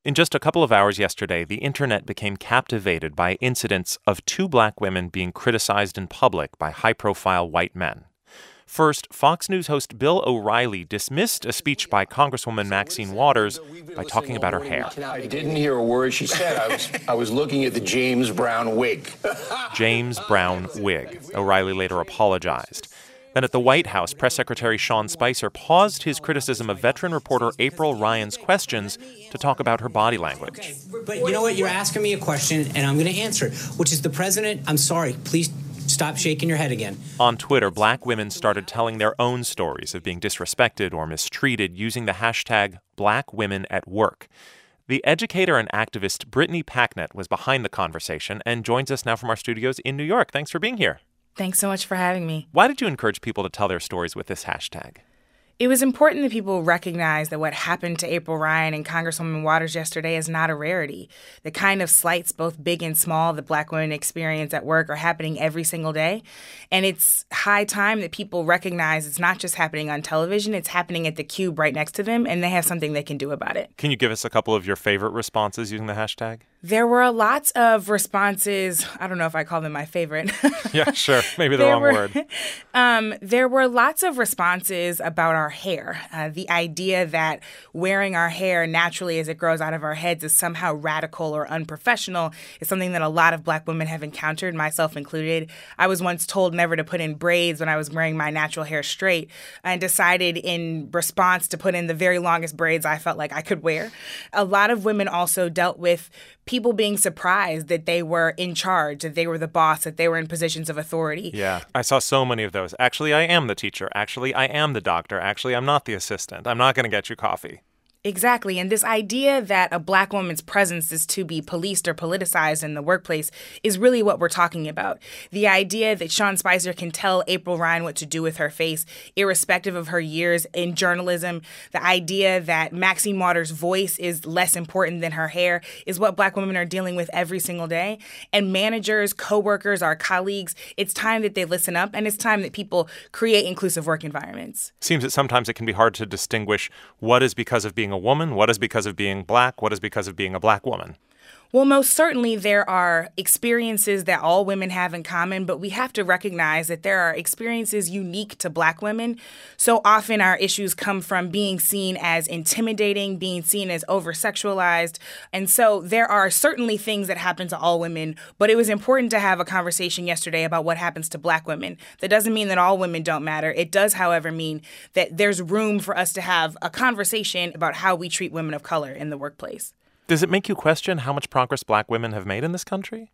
In just a couple of hours yesterday, the internet became captivated by incidents of two black women being criticized in public by high-profile white men. First, Fox News host Bill O'Reilly dismissed a speech by Congresswoman Maxine Waters by talking about her hair. I didn't hear a word she said. I was looking at the James Brown wig. James Brown wig. O'Reilly later apologized. Then at the White House, Press Secretary Sean Spicer paused his criticism of veteran reporter April Ryan's questions to talk about her body language. Okay, but you know what? You're asking me a question, and I'm going to answer it, which is the president. I'm sorry. Please stop shaking your head again. On Twitter, black women started telling their own stories of being disrespected or mistreated using the hashtag #BlackWomenAtWork. The educator and activist Brittany Packnett was behind the conversation and joins us now from our studios in New York. Thanks for being here. Thanks so much for having me. Why did you encourage people to tell their stories with this hashtag? It was important that people recognize that what happened to April Ryan and Congresswoman Waters yesterday is not a rarity. The kind of slights, both big and small, that black women experience at work are happening every single day. And it's high time that people recognize it's not just happening on television, it's happening at the cube right next to them, and they have something they can do about it. Can you give us a couple of your favorite responses using the hashtag? There were lots of responses. I don't know if I call them my favorite. Yeah, sure. Maybe the wrong word. There were lots of responses about our hair. The idea that wearing our hair naturally as it grows out of our heads is somehow radical or unprofessional is something that a lot of black women have encountered, myself included. I was once told never to put in braids when I was wearing my natural hair straight and decided in response to put in the very longest braids I felt like I could wear. A lot of women also dealt with people being surprised that they were in charge, that they were the boss, that they were in positions of authority. Yeah, I saw so many of those. Actually, I am the teacher. Actually, I am the doctor. Actually, I'm not the assistant. I'm not going to get you coffee. Exactly. And this idea that a black woman's presence is to be policed or politicized in the workplace is really what we're talking about. The idea that Sean Spicer can tell April Ryan what to do with her face, irrespective of her years in journalism. The idea that Maxine Waters' voice is less important than her hair is what black women are dealing with every single day. And managers, coworkers, our colleagues, it's time that they listen up, and it's time that people create inclusive work environments. Seems that sometimes it can be hard to distinguish what is because of being a woman, what is because of being black, what is because of being a black woman. Well, most certainly there are experiences that all women have in common, but we have to recognize that there are experiences unique to black women. So often our issues come from being seen as intimidating, being seen as over-sexualized. And so there are certainly things that happen to all women, but it was important to have a conversation yesterday about what happens to black women. That doesn't mean that all women don't matter. It does, however, mean that there's room for us to have a conversation about how we treat women of color in the workplace. Does it make you question how much progress black women have made in this country?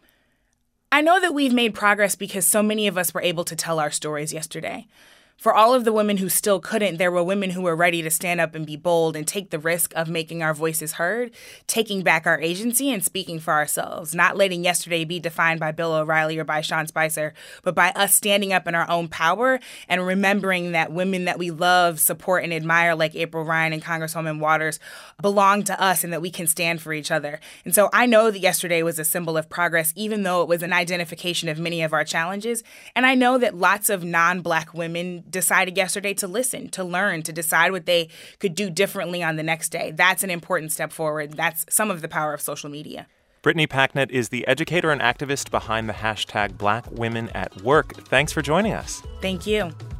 I know that we've made progress because so many of us were able to tell our stories yesterday. For all of the women who still couldn't, there were women who were ready to stand up and be bold and take the risk of making our voices heard, taking back our agency and speaking for ourselves, not letting yesterday be defined by Bill O'Reilly or by Sean Spicer, but by us standing up in our own power and remembering that women that we love, support, and admire, like April Ryan and Congresswoman Waters, belong to us and that we can stand for each other. And so I know that yesterday was a symbol of progress, even though it was an identification of many of our challenges. And I know that lots of non-black women decided yesterday to listen, to learn, to decide what they could do differently on the next day. That's an important step forward. That's some of the power of social media. Brittany Packnett is the educator and activist behind the hashtag #BlackWomenAtWork. Thanks for joining us. Thank you.